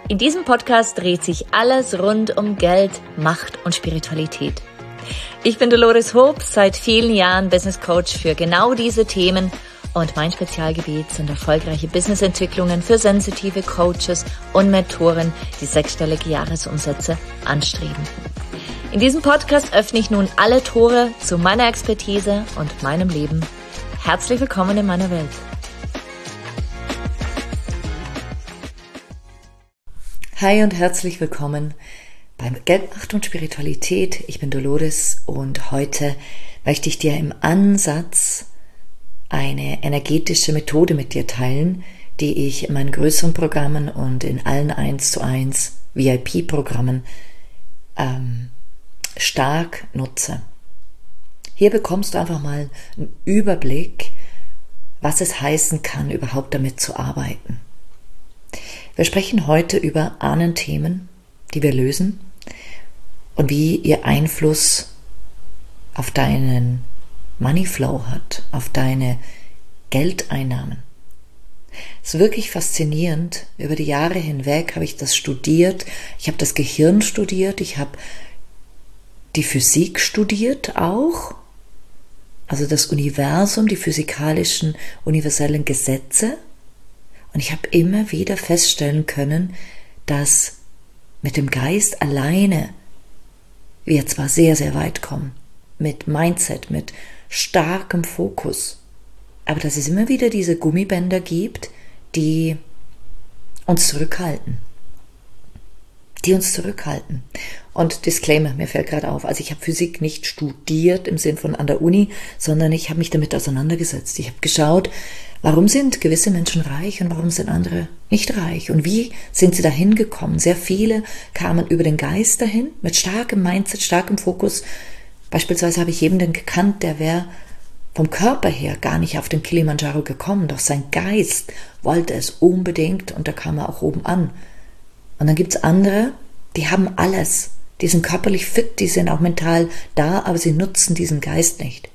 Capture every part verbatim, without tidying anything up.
In diesem Podcast dreht sich alles rund um Geld, Macht und Spiritualität. Ich bin Dolores Hoop, seit vielen Jahren Business Coach für genau diese Themen und mein Spezialgebiet sind erfolgreiche Businessentwicklungen für sensitive Coaches und Mentoren, die sechsstellige Jahresumsätze anstreben. In diesem Podcast öffne ich nun alle Tore zu meiner Expertise und meinem Leben. Herzlich willkommen in meiner Welt. Hi und herzlich willkommen beim Geld, Macht und Spiritualität. Ich bin Dolores und heute möchte ich dir im Ansatz eine energetische Methode mit dir teilen, die ich in meinen größeren Programmen und in allen eins zu eins V I P-Programmen ähm, stark nutze. Hier bekommst du einfach mal einen Überblick, was es heißen kann, überhaupt damit zu arbeiten. Wir sprechen heute über Ahnenthemen, die wir lösen und wie ihr Einfluss auf deinen Moneyflow hat, auf deine Geldeinnahmen. Es ist wirklich faszinierend. Über die Jahre hinweg habe ich das studiert. Ich habe das Gehirn studiert. Ich habe die Physik studiert auch. Also das Universum, die physikalischen universellen Gesetze. Und ich habe immer wieder feststellen können, dass mit dem Geist alleine wir zwar sehr, sehr weit kommen, mit Mindset, mit starkem Fokus, aber dass es immer wieder diese Gummibänder gibt, die uns zurückhalten. Die uns zurückhalten. Und Disclaimer, mir fällt gerade auf, also ich habe Physik nicht studiert im Sinn von an der Uni, sondern ich habe mich damit auseinandergesetzt. Ich habe geschaut, warum sind gewisse Menschen reich und warum sind andere nicht reich? Und wie sind sie dahin gekommen? Sehr viele kamen über den Geist dahin, mit starkem Mindset, starkem Fokus. Beispielsweise habe ich jemanden gekannt, der wäre vom Körper her gar nicht auf den Kilimanjaro gekommen, doch sein Geist wollte es unbedingt und da kam er auch oben an. Und dann gibt es andere, die haben alles, die sind körperlich fit, die sind auch mental da, aber sie nutzen diesen Geist nicht.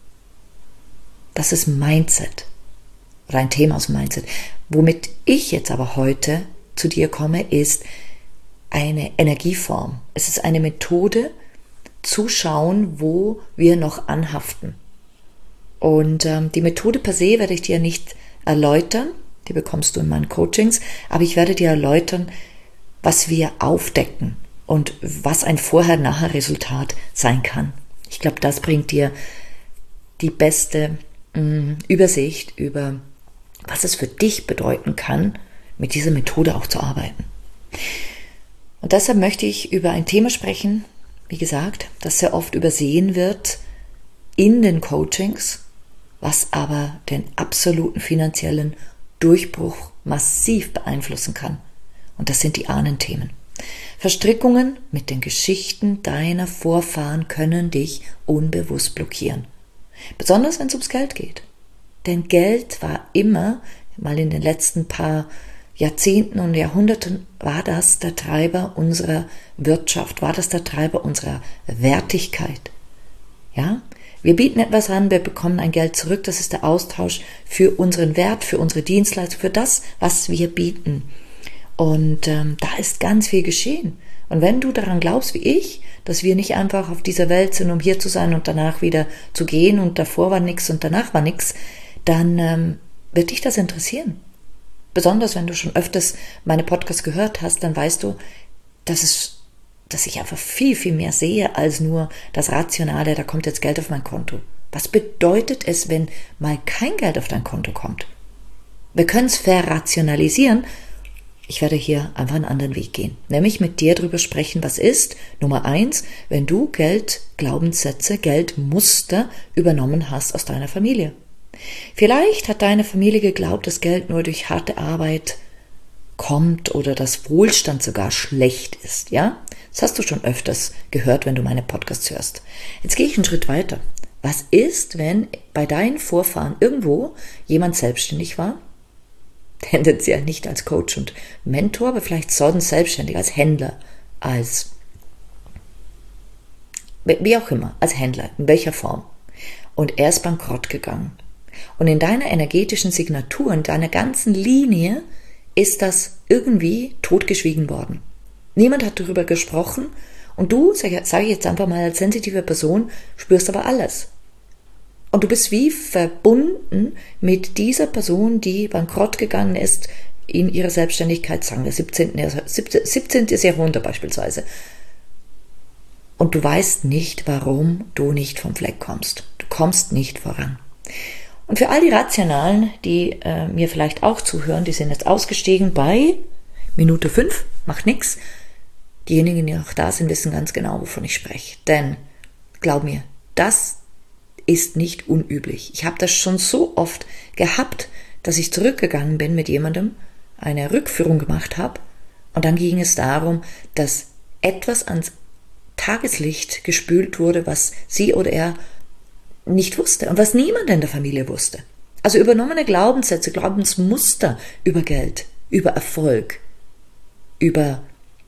Das ist Mindset. Oder ein Thema aus dem Mindset. Womit ich jetzt aber heute zu dir komme, ist eine Energieform. Es ist eine Methode, zu schauen, wo wir noch anhaften. Und ähm, die Methode per se werde ich dir nicht erläutern, die bekommst du in meinen Coachings, aber ich werde dir erläutern, was wir aufdecken und was ein Vorher-Nachher-Resultat sein kann. Ich glaube, das bringt dir die beste mh, Übersicht über was es für dich bedeuten kann, mit dieser Methode auch zu arbeiten. Und deshalb möchte ich über ein Thema sprechen, wie gesagt, das sehr oft übersehen wird in den Coachings, was aber den absoluten finanziellen Durchbruch massiv beeinflussen kann. Und das sind die Ahnenthemen. Verstrickungen mit den Geschichten deiner Vorfahren können dich unbewusst blockieren. Besonders wenn es ums Geld geht. Denn Geld war immer, mal in den letzten paar Jahrzehnten und Jahrhunderten, war das der Treiber unserer Wirtschaft, war das der Treiber unserer Wertigkeit. Ja? Wir bieten etwas an, wir bekommen ein Geld zurück, das ist der Austausch für unseren Wert, für unsere Dienstleistung, für das, was wir bieten. Und ähm, da ist ganz viel geschehen. Und wenn du daran glaubst, wie ich, dass wir nicht einfach auf dieser Welt sind, um hier zu sein und danach wieder zu gehen und davor war nichts und danach war nichts, dann ähm, wird dich das interessieren. Besonders wenn du schon öfters meine Podcasts gehört hast, dann weißt du, dass es, dass ich einfach viel, viel mehr sehe als nur das Rationale, da kommt jetzt Geld auf mein Konto. Was bedeutet es, wenn mal kein Geld auf dein Konto kommt? Wir können es verrationalisieren. Ich werde hier einfach einen anderen Weg gehen. Nämlich mit dir darüber sprechen, was ist, Nummer eins, wenn du Geldglaubenssätze, Geldmuster übernommen hast aus deiner Familie. Vielleicht hat deine Familie geglaubt, dass Geld nur durch harte Arbeit kommt oder dass Wohlstand sogar schlecht ist, ja? Das hast du schon öfters gehört, wenn du meine Podcasts hörst. Jetzt gehe ich einen Schritt weiter. Was ist, wenn bei deinen Vorfahren irgendwo jemand selbstständig war? Tendenziell nicht als Coach und Mentor, aber vielleicht sonst selbstständig, als Händler, als wie auch immer, als Händler, in welcher Form. Und er ist bankrott gegangen. Und in deiner energetischen Signatur, in deiner ganzen Linie ist das irgendwie totgeschwiegen worden. Niemand hat darüber gesprochen und du, sage ich jetzt einfach mal als sensitive Person, spürst aber alles. Und du bist wie verbunden mit dieser Person, die bankrott gegangen ist in ihrer Selbstständigkeit, sagen wir siebzehnten Jahrhundert beispielsweise. Und du weißt nicht, warum du nicht vom Fleck kommst. Du kommst nicht voran. Und für all die Rationalen, die äh, mir vielleicht auch zuhören, die sind jetzt ausgestiegen bei Minute fünf, macht nix. Diejenigen, die noch da sind, wissen ganz genau, wovon ich spreche. Denn, glaub mir, das ist nicht unüblich. Ich habe das schon so oft gehabt, dass ich zurückgegangen bin mit jemandem, eine Rückführung gemacht habe und dann ging es darum, dass etwas ans Tageslicht gespült wurde, was sie oder er nicht wusste und was niemand in der Familie wusste. Also übernommene Glaubenssätze, Glaubensmuster über Geld, über Erfolg, über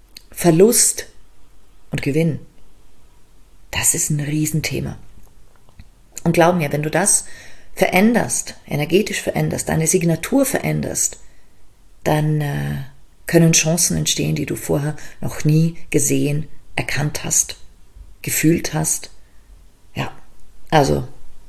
Verlust und Gewinn. Das ist ein Riesenthema. Und glaub mir, wenn du das veränderst, energetisch veränderst, deine Signatur veränderst, dann äh, können Chancen entstehen, die du vorher noch nie gesehen, erkannt hast, gefühlt hast. Ja, also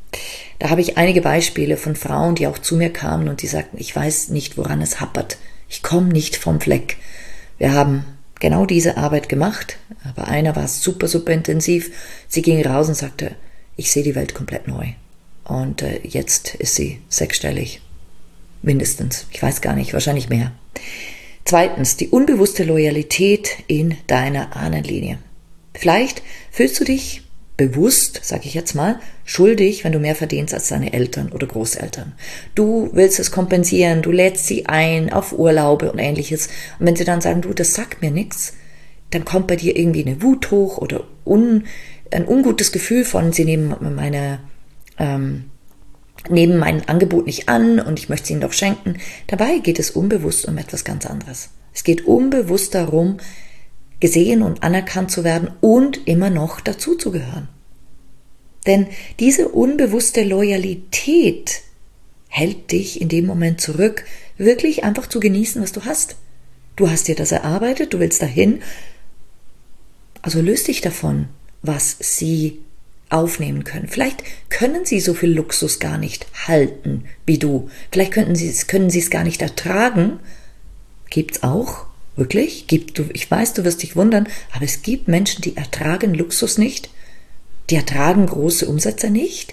da habe ich einige Beispiele von Frauen, die auch zu mir kamen und die sagten, ich weiß nicht, woran es happert. Ich komme nicht vom Fleck. Wir haben genau diese Arbeit gemacht, aber einer war super, super intensiv. Sie ging raus und sagte, ich sehe die Welt komplett neu. Und äh, jetzt ist sie sechsstellig. Mindestens. Ich weiß gar nicht, wahrscheinlich mehr. Zweitens, die unbewusste Loyalität in deiner Ahnenlinie. Vielleicht fühlst du dich bewusst, sage ich jetzt mal, schuldig, wenn du mehr verdienst als deine Eltern oder Großeltern. Du willst es kompensieren, du lädst sie ein auf Urlaube und Ähnliches. Und wenn sie dann sagen, du, das sagt mir nichts, dann kommt bei dir irgendwie eine Wut hoch oder un, ein ungutes Gefühl von, sie nehmen meine ähm, nehmen mein Angebot nicht an und ich möchte es ihnen doch schenken. Dabei geht es unbewusst um etwas ganz anderes. Es geht unbewusst darum, gesehen und anerkannt zu werden und immer noch dazuzugehören. Denn diese unbewusste Loyalität hält dich in dem Moment zurück, wirklich einfach zu genießen, was du hast. Du hast dir das erarbeitet, du willst dahin. Also löst dich davon, was sie aufnehmen können. Vielleicht können sie so viel Luxus gar nicht halten wie du. Vielleicht können sie es, können sie es gar nicht ertragen. Gibt's auch, wirklich? Gibt, du, ich weiß, du wirst dich wundern, aber es gibt Menschen, die ertragen Luxus nicht. Die ertragen große Umsätze nicht.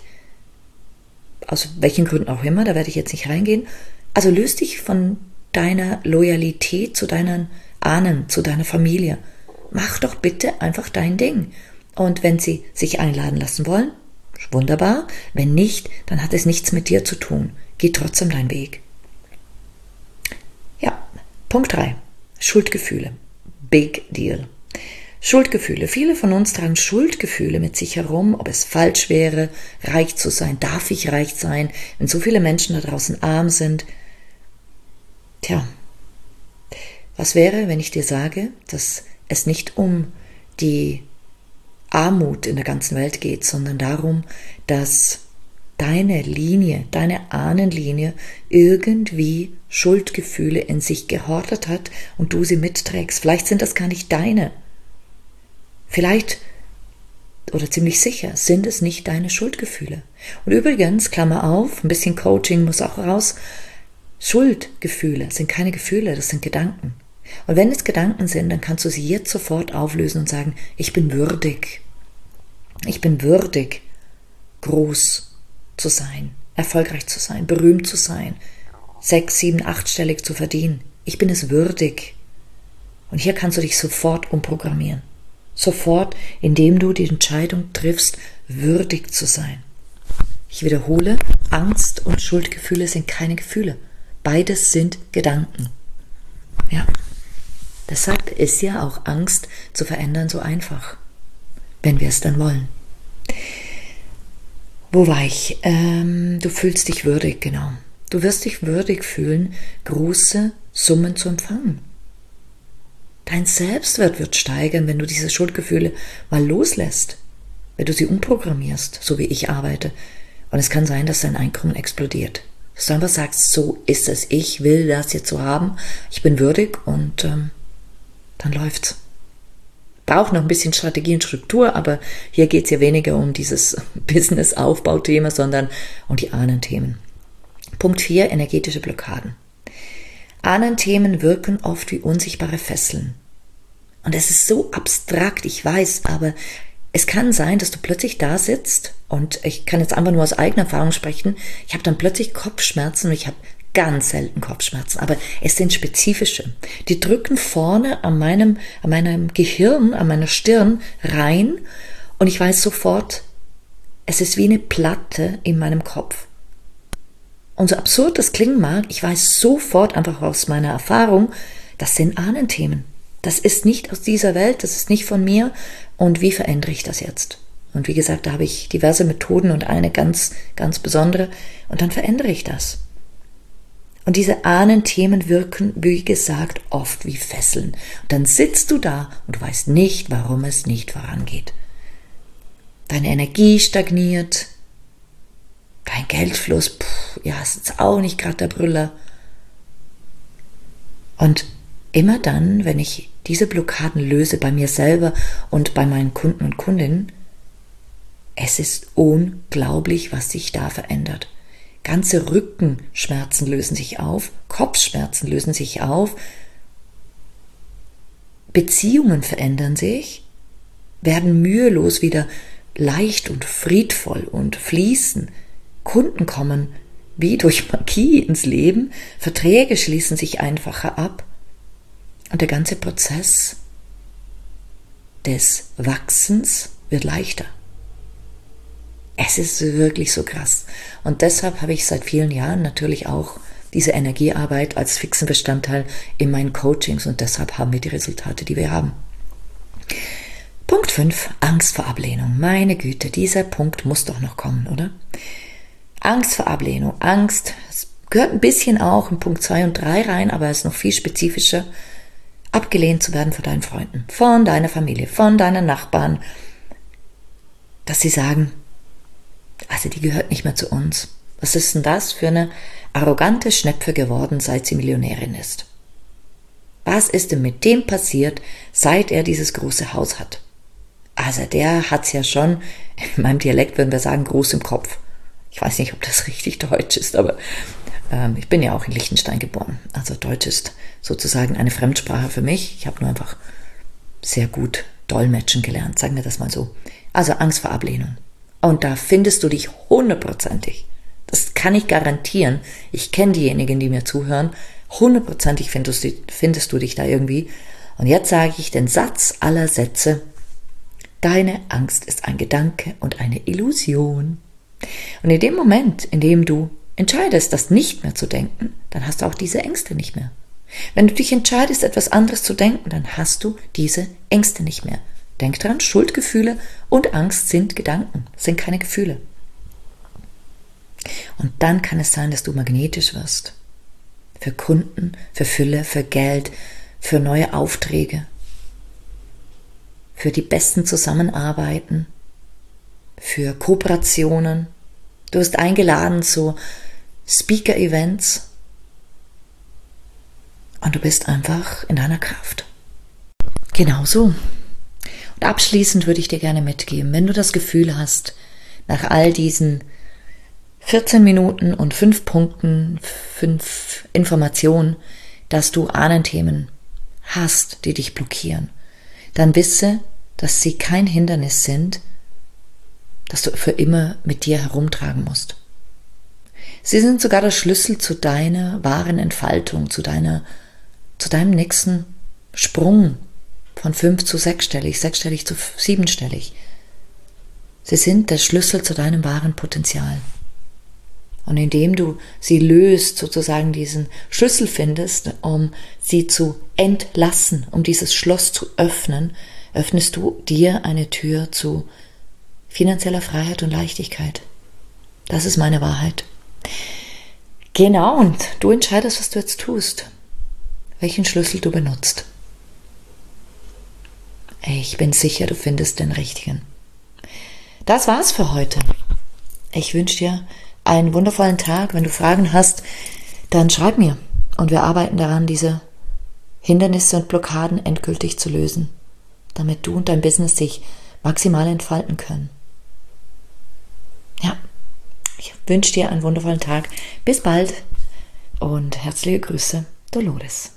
Aus welchen Gründen auch immer, da werde ich jetzt nicht reingehen. Also löst dich von deiner Loyalität zu deinen Ahnen, zu deiner Familie. Mach doch bitte einfach dein Ding. Und wenn sie sich einladen lassen wollen, wunderbar. Wenn nicht, dann hat es nichts mit dir zu tun. Geh trotzdem deinen Weg. Ja, Punkt drei. Schuldgefühle. Big deal. Schuldgefühle. Viele von uns tragen Schuldgefühle mit sich herum, ob es falsch wäre, reich zu sein. Darf ich reich sein, wenn so viele Menschen da draußen arm sind? Tja, was wäre, wenn ich dir sage, dass es nicht um die Armut in der ganzen Welt geht, sondern darum, dass deine Linie, deine Ahnenlinie irgendwie Schuldgefühle in sich gehortet hat und du sie mitträgst. Vielleicht sind das gar nicht deine. Vielleicht, oder ziemlich sicher, sind es nicht deine Schuldgefühle. Und übrigens, Klammer auf, ein bisschen Coaching muss auch raus, Schuldgefühle sind keine Gefühle, das sind Gedanken. Und wenn es Gedanken sind, dann kannst du sie jetzt sofort auflösen und sagen, ich bin würdig. Ich bin würdig, groß zu sein, erfolgreich zu sein, berühmt zu sein, sechs, sieben, achtstellig zu verdienen. Ich bin es würdig. Und hier kannst du dich sofort umprogrammieren. Sofort, indem du die Entscheidung triffst, würdig zu sein. Ich wiederhole, Angst und Schuldgefühle sind keine Gefühle. Beides sind Gedanken. Ja. Deshalb ist ja auch Angst zu verändern so einfach, wenn wir es dann wollen. Wo war ich? Ähm, du fühlst dich würdig, genau. Du wirst dich würdig fühlen, große Summen zu empfangen. Dein Selbstwert wird steigern, wenn du diese Schuldgefühle mal loslässt, wenn du sie umprogrammierst, so wie ich arbeite. Und es kann sein, dass dein Einkommen explodiert. Dass du einfach sagst, so ist es, ich will das jetzt so haben, ich bin würdig und ähm, dann läuft's. Braucht noch ein bisschen Strategie und Struktur, aber hier geht's ja weniger um dieses Business-Aufbauthema, sondern um die Ahnenthemen. Punkt vier, energetische Blockaden. Ahnenthemen wirken oft wie unsichtbare Fesseln. Und es ist so abstrakt, ich weiß, aber es kann sein, dass du plötzlich da sitzt und ich kann jetzt einfach nur aus eigener Erfahrung sprechen, ich habe dann plötzlich Kopfschmerzen und ich habe ganz selten Kopfschmerzen, aber es sind spezifische. Die drücken vorne an meinem, an meinem Gehirn, an meiner Stirn rein und ich weiß sofort, es ist wie eine Platte in meinem Kopf. Und so absurd das klingen mag, ich weiß sofort einfach aus meiner Erfahrung, das sind Ahnenthemen. Das ist nicht aus dieser Welt, das ist nicht von mir. Und wie verändere ich das jetzt? Und wie gesagt, da habe ich diverse Methoden und eine ganz, ganz besondere. Und dann verändere ich das. Und diese Ahnenthemen wirken, wie gesagt, oft wie Fesseln. Und dann sitzt du da und du weißt nicht, warum es nicht vorangeht. Deine Energie stagniert. Dein Geldfluss, pff, ja, ist jetzt auch nicht gerade der Brüller. Und immer dann, wenn ich diese Blockaden löse bei mir selber und bei meinen Kunden und Kundinnen, es ist unglaublich, was sich da verändert. Ganze Rückenschmerzen lösen sich auf, Kopfschmerzen lösen sich auf, Beziehungen verändern sich, werden mühelos wieder leicht und friedvoll und fließen. Kunden kommen wie durch Magie ins Leben, Verträge schließen sich einfacher ab und der ganze Prozess des Wachsens wird leichter. Es ist wirklich so krass. Und deshalb habe ich seit vielen Jahren natürlich auch diese Energiearbeit als fixen Bestandteil in meinen Coachings und deshalb haben wir die Resultate, die wir haben. Punkt fünf, Angst vor Ablehnung. Meine Güte, dieser Punkt muss doch noch kommen, oder? Angst vor Ablehnung. Angst, es gehört ein bisschen auch in Punkt zwei und drei rein, aber es ist noch viel spezifischer. Abgelehnt zu werden von deinen Freunden, von deiner Familie, von deinen Nachbarn, dass sie sagen, also die gehört nicht mehr zu uns. Was ist denn das für eine arrogante Schnepfe geworden, seit sie Millionärin ist? Was ist denn mit dem passiert, seit er dieses große Haus hat? Also der hat's ja schon, in meinem Dialekt würden wir sagen, groß im Kopf. Ich weiß nicht, ob das richtig deutsch ist, aber ähm, ich bin ja auch in Liechtenstein geboren. Also Deutsch ist sozusagen eine Fremdsprache für mich. Ich habe nur einfach sehr gut dolmetschen gelernt, sagen wir das mal so. Also Angst vor Ablehnung. Und da findest du dich hundertprozentig. Das kann ich garantieren. Ich kenne diejenigen, die mir zuhören. Hundertprozentig findest du, findest du dich da irgendwie. Und jetzt sage ich den Satz aller Sätze. Deine Angst ist ein Gedanke und eine Illusion. Und in dem Moment, in dem du entscheidest, das nicht mehr zu denken, dann hast du auch diese Ängste nicht mehr. Wenn du dich entscheidest, etwas anderes zu denken, dann hast du diese Ängste nicht mehr. Denk dran, Schuldgefühle und Angst sind Gedanken, sind keine Gefühle. Und dann kann es sein, dass du magnetisch wirst. Für Kunden, für Fülle, für Geld, für neue Aufträge, für die besten Zusammenarbeiten, für Kooperationen. Du wirst eingeladen zu Speaker-Events und du bist einfach in deiner Kraft. Genau so. Und abschließend würde ich dir gerne mitgeben, wenn du das Gefühl hast, nach all diesen vierzehn Minuten und fünf Punkten, fünf Informationen, dass du Ahnenthemen hast, die dich blockieren, dann wisse, dass sie kein Hindernis sind, das du für immer mit dir herumtragen musst. Sie sind sogar der Schlüssel zu deiner wahren Entfaltung, zu deiner, zu deinem nächsten Sprung von fünf zu sechsstellig, sechsstellig zu siebenstellig. Sie sind der Schlüssel zu deinem wahren Potenzial. Und indem du sie löst, sozusagen diesen Schlüssel findest, um sie zu entlassen, um dieses Schloss zu öffnen, öffnest du dir eine Tür zu finanzieller Freiheit und Leichtigkeit. Das ist meine Wahrheit. Genau, und du entscheidest, was du jetzt tust, welchen Schlüssel du benutzt. Ich bin sicher, du findest den richtigen. Das war's für heute. Ich wünsche dir einen wundervollen Tag. Wenn du Fragen hast, dann schreib mir und wir arbeiten daran, diese Hindernisse und Blockaden endgültig zu lösen, damit du und dein Business sich maximal entfalten können. Ja, ich wünsche dir einen wundervollen Tag. Bis bald und herzliche Grüße, Dolores.